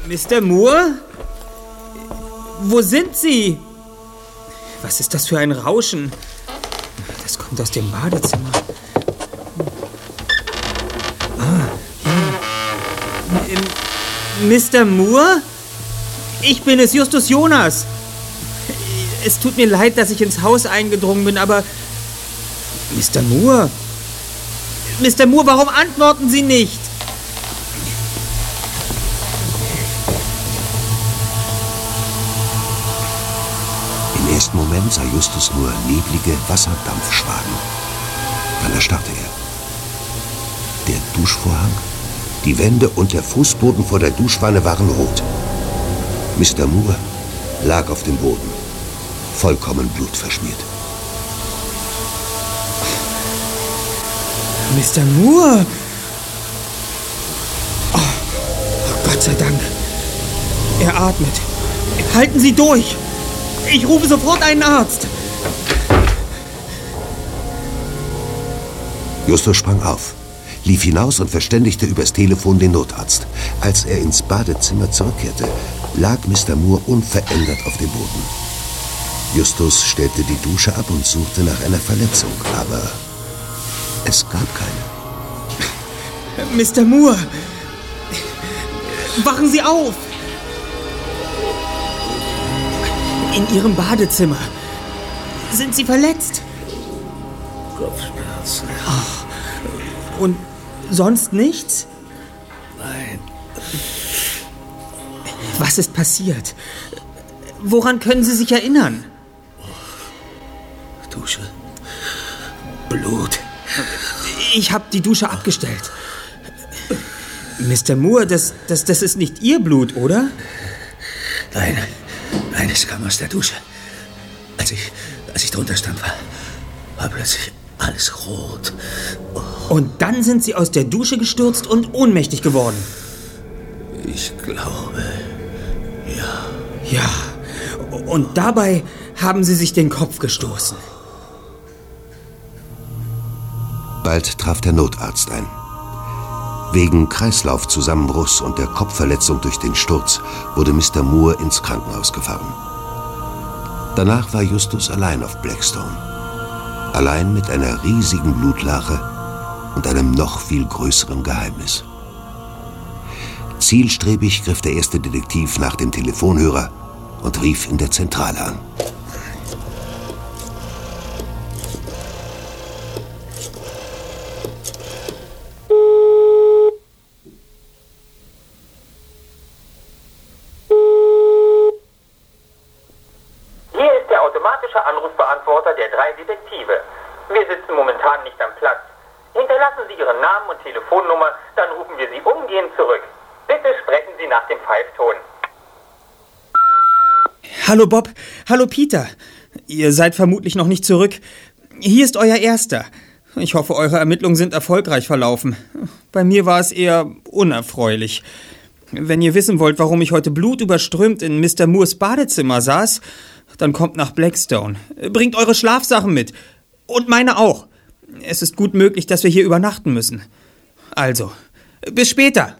Mr. Moore? Wo sind Sie? Was ist das für ein Rauschen? Das kommt aus dem Badezimmer. Mr. Moore? Ich bin es, Justus Jonas. Es tut mir leid, dass ich ins Haus eingedrungen bin, aber... Mr. Moore? Mr. Moore, warum antworten Sie nicht? Im ersten Moment sah Justus nur neblige Wasserdampfschwaden. Dann erstarrte er. Der Duschvorhang, die Wände und der Fußboden vor der Duschwanne waren rot. Mr. Moore lag auf dem Boden, vollkommen blutverschmiert. Mr. Moore! Oh, Gott sei Dank. Er atmet. Halten Sie durch! Ich rufe sofort einen Arzt! Justus sprang auf, lief hinaus und verständigte übers Telefon den Notarzt. Als er ins Badezimmer zurückkehrte, lag Mr. Moore unverändert auf dem Boden. Justus stellte die Dusche ab und suchte nach einer Verletzung, aber es gab keine. Mr. Moore! Wachen Sie auf! In Ihrem Badezimmer. Sind Sie verletzt? Kopfschmerzen. Ach, und sonst nichts? Nein. Was ist passiert? Woran können Sie sich erinnern? Dusche. Blut. Ich habe die Dusche abgestellt. Mr. Moore, das ist nicht Ihr Blut, oder? Nein, es kam aus der Dusche. Als ich drunter stand, war plötzlich alles rot. Oh. Und dann sind Sie aus der Dusche gestürzt und ohnmächtig geworden. Ich glaube, ja. Ja, und dabei haben Sie sich den Kopf gestoßen. Bald traf der Notarzt ein. Wegen Kreislaufzusammenbruchs und der Kopfverletzung durch den Sturz wurde Mr. Moore ins Krankenhaus gefahren. Danach war Justus allein auf Blackstone. Allein mit einer riesigen Blutlache und einem noch viel größeren Geheimnis. Zielstrebig griff der erste Detektiv nach dem Telefonhörer und rief in der Zentrale an. Anrufbeantworter der 3 Detektive. Wir sitzen momentan nicht am Platz. Hinterlassen Sie Ihren Namen und Telefonnummer, dann rufen wir Sie umgehend zurück. Bitte sprechen Sie nach dem Pfeifton. Hallo Bob, hallo Peter. Ihr seid vermutlich noch nicht zurück. Hier ist euer Erster. Ich hoffe, eure Ermittlungen sind erfolgreich verlaufen. Bei mir war es eher unerfreulich. Wenn ihr wissen wollt, warum ich heute blutüberströmt in Mr. Moores Badezimmer saß, dann kommt nach Blackstone. Bringt eure Schlafsachen mit. Und meine auch. Es ist gut möglich, dass wir hier übernachten müssen. Also, bis später.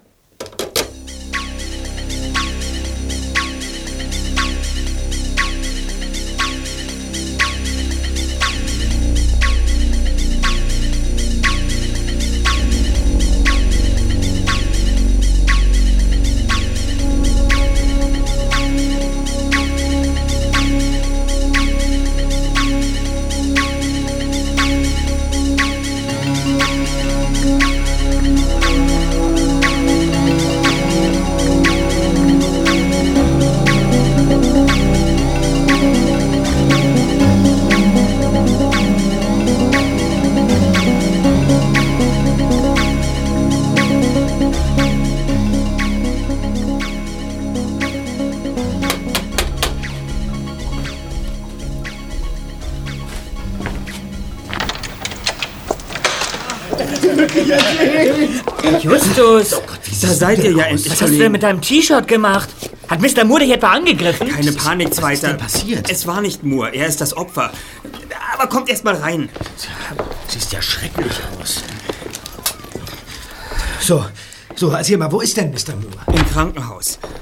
Justus! Oh Gott, Da seid ihr ja endlich. Was hast du denn mit deinem T-Shirt gemacht? Hat Mr. Moore dich etwa angegriffen? Keine Panik, Zweiter. Was ist denn passiert? Es war nicht Moore, er ist das Opfer. Aber kommt erst mal rein. Siehst ja schrecklich aus. So, erzähl mal, wo ist denn Mr. Moore? Im Krankenhaus.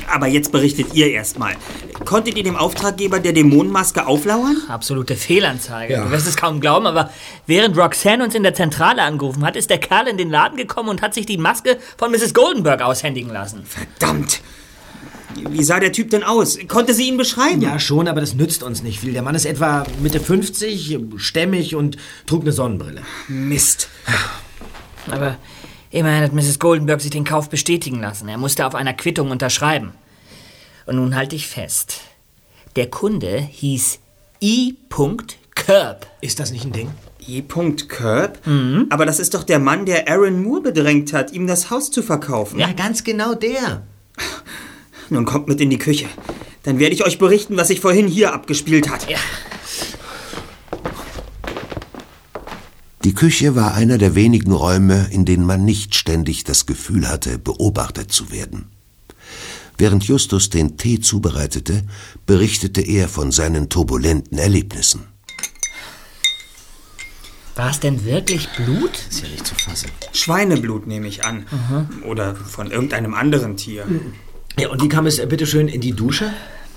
Aber jetzt berichtet ihr erstmal. Konntet ihr dem Auftraggeber der Dämonenmaske auflauern? Absolute Fehlanzeige. Ja. Du wirst es kaum glauben, aber während Roxanne uns in der Zentrale angerufen hat, ist der Kerl in den Laden gekommen und hat sich die Maske von Mrs. Goldenberg aushändigen lassen. Verdammt! Wie sah der Typ denn aus? Konnte sie ihn beschreiben? Ja, schon, aber das nützt uns nicht viel. Der Mann ist etwa Mitte 50, stämmig und trug eine Sonnenbrille. Mist. Aber immerhin hat Mrs. Goldenberg sich den Kauf bestätigen lassen. Er musste auf einer Quittung unterschreiben. Und nun halte ich fest. Der Kunde hieß E. Curb. Ist das nicht ein Ding? E. Curb? Mhm. Aber das ist doch der Mann, der Aaron Moore bedrängt hat, ihm das Haus zu verkaufen. Ja, ganz genau der. Nun kommt mit in die Küche. Dann werde ich euch berichten, was sich vorhin hier abgespielt hat. Ja. Die Küche war einer der wenigen Räume, in denen man nicht ständig das Gefühl hatte, beobachtet zu werden. Während Justus den Tee zubereitete, berichtete er von seinen turbulenten Erlebnissen. War es denn wirklich Blut? Ist ja nicht zu fassen. Schweineblut nehme ich an. Mhm. Oder von irgendeinem anderen Tier. Ja, und wie kam es bitteschön in die Dusche?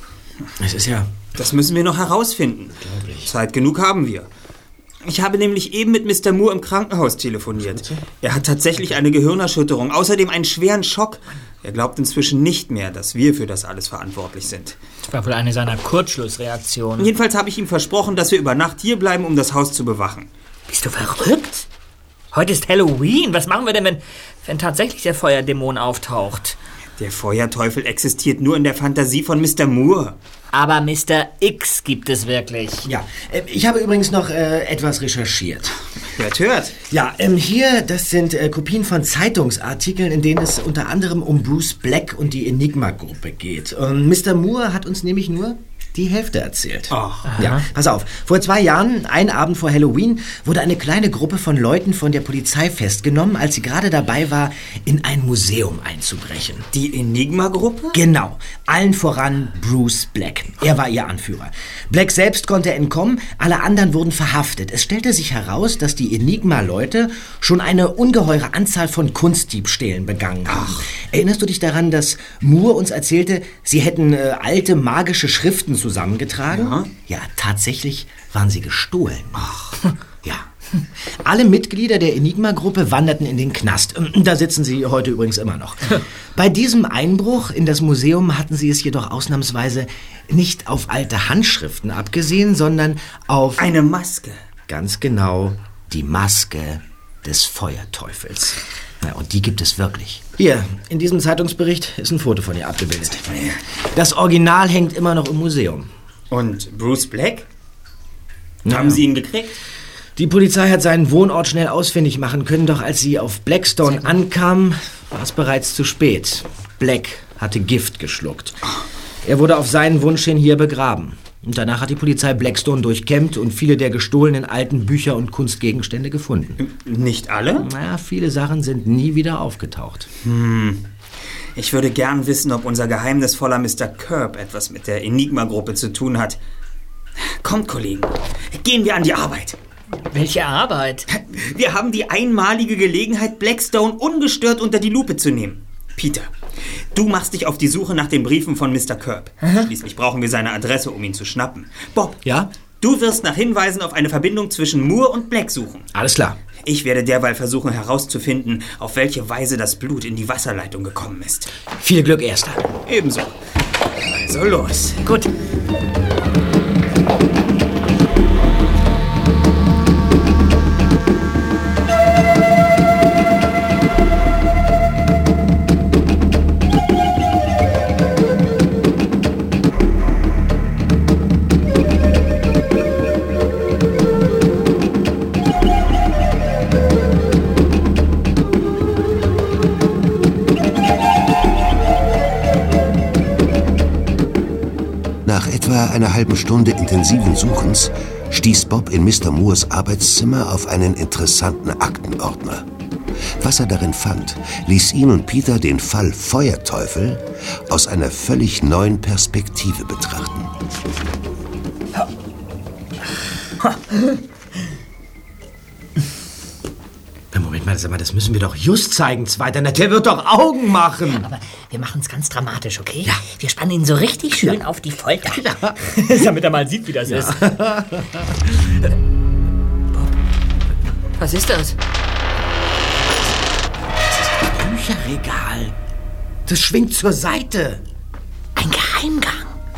Es ist ja... Das müssen wir noch herausfinden. Unglaublich. Zeit genug haben wir. Ich habe nämlich eben mit Mr. Moore im Krankenhaus telefoniert. Er hat tatsächlich eine Gehirnerschütterung, außerdem einen schweren Schock. Er glaubt inzwischen nicht mehr, dass wir für das alles verantwortlich sind. Das war wohl eine seiner Kurzschlussreaktionen. Jedenfalls habe ich ihm versprochen, dass wir über Nacht hier bleiben, um das Haus zu bewachen. Bist du verrückt? Heute ist Halloween. Was machen wir denn, wenn tatsächlich der Feuerdämon auftaucht? Der Feuerteufel existiert nur in der Fantasie von Mr. Moore. Aber Mr. X gibt es wirklich. Ja, ich habe übrigens noch etwas recherchiert. Hört. Ja, hier, das sind Kopien von Zeitungsartikeln, in denen es unter anderem um Bruce Black und die Enigma-Gruppe geht. Und Mr. Moore hat uns nämlich nur die Hälfte erzählt. Ach. Ja, pass auf. Vor 2 Jahren, einen Abend vor Halloween, wurde eine kleine Gruppe von Leuten von der Polizei festgenommen, als sie gerade dabei war, in ein Museum einzubrechen. Die Enigma-Gruppe? Genau. Allen voran Bruce Black. Er war ihr Anführer. Black selbst konnte entkommen, alle anderen wurden verhaftet. Es stellte sich heraus, dass die Enigma-Leute schon eine ungeheure Anzahl von Kunstdiebstählen begangen haben. Ach. Erinnerst du dich daran, dass Moore uns erzählte, sie hätten alte magische Schriften zusammengetragen? Ja. Ja, tatsächlich waren sie gestohlen. Ach. Ja. Alle Mitglieder der Enigma-Gruppe wanderten in den Knast. Da sitzen sie heute übrigens immer noch. Bei diesem Einbruch in das Museum hatten sie es jedoch ausnahmsweise nicht auf alte Handschriften abgesehen, sondern auf... Eine Maske. Ganz genau, die Maske des Feuerteufels. Ja, und die gibt es wirklich. Hier, in diesem Zeitungsbericht ist ein Foto von ihr abgebildet. Das Original hängt immer noch im Museum. Und Bruce Black? Ja. Haben Sie ihn gekriegt? Die Polizei hat seinen Wohnort schnell ausfindig machen können, doch als sie auf Blackstone ankam, war es bereits zu spät. Black hatte Gift geschluckt. Er wurde auf seinen Wunsch hin hier begraben. Und danach hat die Polizei Blackstone durchkämmt und viele der gestohlenen alten Bücher und Kunstgegenstände gefunden. Nicht alle? Naja, viele Sachen sind nie wieder aufgetaucht. Ich würde gern wissen, ob unser geheimnisvoller Mr. Curb etwas mit der Enigma-Gruppe zu tun hat. Kommt, Kollegen, gehen wir an die Arbeit. Welche Arbeit? Wir haben die einmalige Gelegenheit, Blackstone ungestört unter die Lupe zu nehmen. Peter, du machst dich auf die Suche nach den Briefen von Mr. Curb. Schließlich brauchen wir seine Adresse, um ihn zu schnappen. Bob, ja? Du wirst nach Hinweisen auf eine Verbindung zwischen Moore und Black suchen. Alles klar. Ich werde derweil versuchen herauszufinden, auf welche Weise das Blut in die Wasserleitung gekommen ist. Viel Glück, Erster. Ebenso. Also los. Gut. Nach etwa einer halben Stunde intensiven Suchens stieß Bob in Mr. Moores Arbeitszimmer auf einen interessanten Aktenordner. Was er darin fand, ließ ihn und Peter den Fall Feuerteufel aus einer völlig neuen Perspektive betrachten. Moment. Moment mal, sag mal, das müssen wir doch just zeigen, Zweiter. Na, der wird doch Augen machen. Aber wir machen es ganz dramatisch, okay? Ja. Wir spannen ihn so richtig schön auf die Folter. Ja. Damit er mal sieht, wie das ist. Bob, was ist das? Bücherregal. Das schwingt zur Seite. Ein Geheimgang.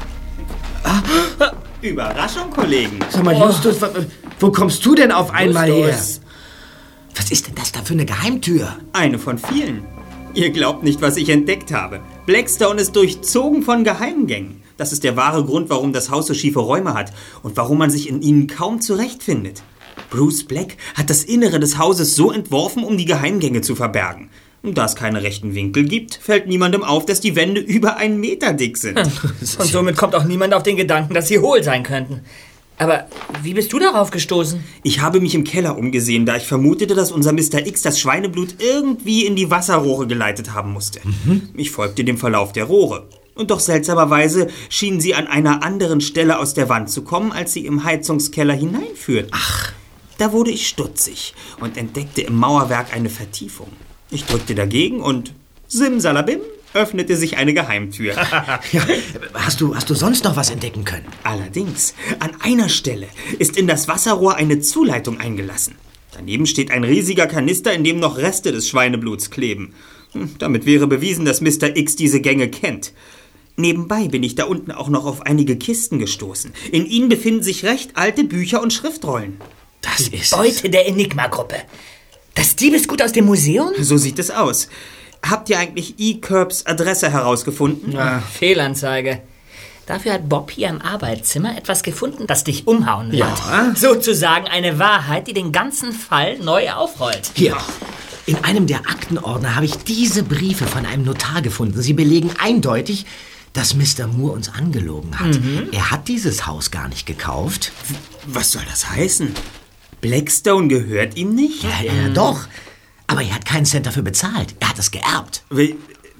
Überraschung, Kollegen. Sag mal, Justus, wo kommst du denn auf einmal her? Justus. Was ist denn das da für eine Geheimtür? Eine von vielen. Ihr glaubt nicht, was ich entdeckt habe. Blackstone ist durchzogen von Geheimgängen. Das ist der wahre Grund, warum das Haus so schiefe Räume hat und warum man sich in ihnen kaum zurechtfindet. Bruce Black hat das Innere des Hauses so entworfen, um die Geheimgänge zu verbergen. Und da es keine rechten Winkel gibt, fällt niemandem auf, dass die Wände über 1 Meter dick sind. Und somit kommt auch niemand auf den Gedanken, dass sie hohl sein könnten. Aber wie bist du darauf gestoßen? Ich habe mich im Keller umgesehen, da ich vermutete, dass unser Mr. X das Schweineblut irgendwie in die Wasserrohre geleitet haben musste. Ich folgte dem Verlauf der Rohre. Und doch seltsamerweise schienen sie an einer anderen Stelle aus der Wand zu kommen, als sie im Heizungskeller hineinführten. Ach. Da wurde ich stutzig und entdeckte im Mauerwerk eine Vertiefung. Ich drückte dagegen und simsalabim öffnete sich eine Geheimtür. Ja, hast du sonst noch was entdecken können? Allerdings, an einer Stelle ist in das Wasserrohr eine Zuleitung eingelassen. Daneben steht ein riesiger Kanister, in dem noch Reste des Schweinebluts kleben. Damit wäre bewiesen, dass Mr. X diese Gänge kennt. Nebenbei bin ich da unten auch noch auf einige Kisten gestoßen. In ihnen befinden sich recht alte Bücher und Schriftrollen. Das ist Beute der Enigma-Gruppe. Das Diebesgut aus dem Museum? So sieht es aus. Habt ihr eigentlich E. Curbs Adresse herausgefunden? Ja, Fehlanzeige. Dafür hat Bob hier im Arbeitszimmer etwas gefunden, das dich umhauen wird. Ja. Sozusagen eine Wahrheit, die den ganzen Fall neu aufrollt. Hier. In einem der Aktenordner habe ich diese Briefe von einem Notar gefunden. Sie belegen eindeutig, dass Mr. Moore uns angelogen hat. Er hat dieses Haus gar nicht gekauft. Was soll das heißen? Blackstone gehört ihm nicht? Ja, doch. Aber er hat keinen Cent dafür bezahlt. Er hat es geerbt. Wie-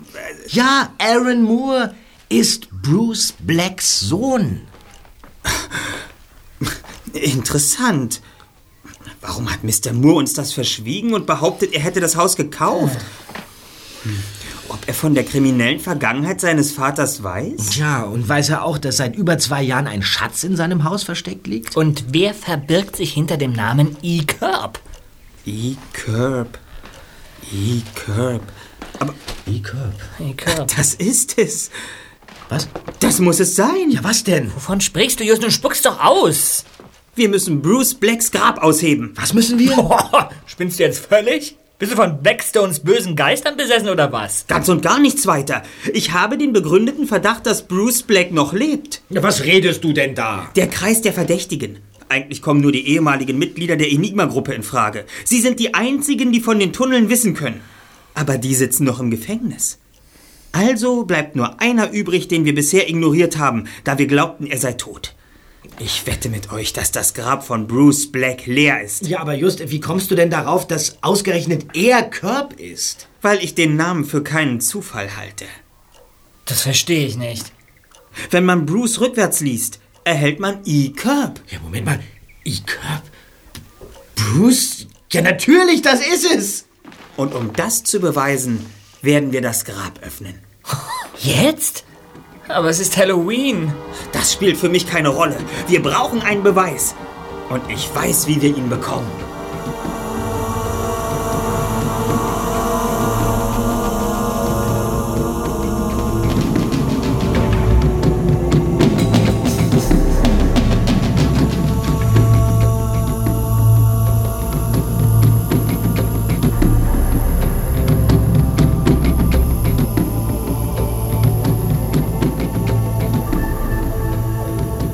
Ja, Aaron Moore ist Bruce Blacks Sohn. Interessant. Warum hat Mr. Moore uns das verschwiegen und behauptet, er hätte das Haus gekauft? Ob er von der kriminellen Vergangenheit seines Vaters weiß? Ja, und weiß er auch, dass seit über 2 Jahren ein Schatz in seinem Haus versteckt liegt? Und wer verbirgt sich hinter dem Namen E. Curb? E. Curb. E. Curb. Aber E. Curb. E. Curb. das ist es. Was? Das muss es sein. Ja, was denn? Wovon sprichst du, Justus? Spuck's doch aus! Wir müssen Bruce Blacks Grab ausheben. Was müssen wir? Boah, spinnst du jetzt völlig? Bist du von Blackstones bösen Geistern besessen oder was? Ganz und gar nichts weiter. Ich habe den begründeten Verdacht, dass Bruce Black noch lebt. Ja, was redest du denn da? Der Kreis der Verdächtigen. Eigentlich kommen nur die ehemaligen Mitglieder der Enigma-Gruppe in Frage. Sie sind die einzigen, die von den Tunneln wissen können. Aber die sitzen noch im Gefängnis. Also bleibt nur einer übrig, den wir bisher ignoriert haben, da wir glaubten, er sei tot. Ich wette mit euch, dass das Grab von Bruce Black leer ist. Ja, aber just, wie kommst du denn darauf, dass ausgerechnet er Curb ist? Weil ich den Namen für keinen Zufall halte. Das verstehe ich nicht. Wenn man Bruce rückwärts liest, erhält man E. Curb. Ja, Moment mal. E. Curb? Bruce? Ja, natürlich, das ist es. Und um das zu beweisen, werden wir das Grab öffnen. Jetzt? Aber es ist Halloween. Das spielt für mich keine Rolle. Wir brauchen einen Beweis. Und ich weiß, wie wir ihn bekommen.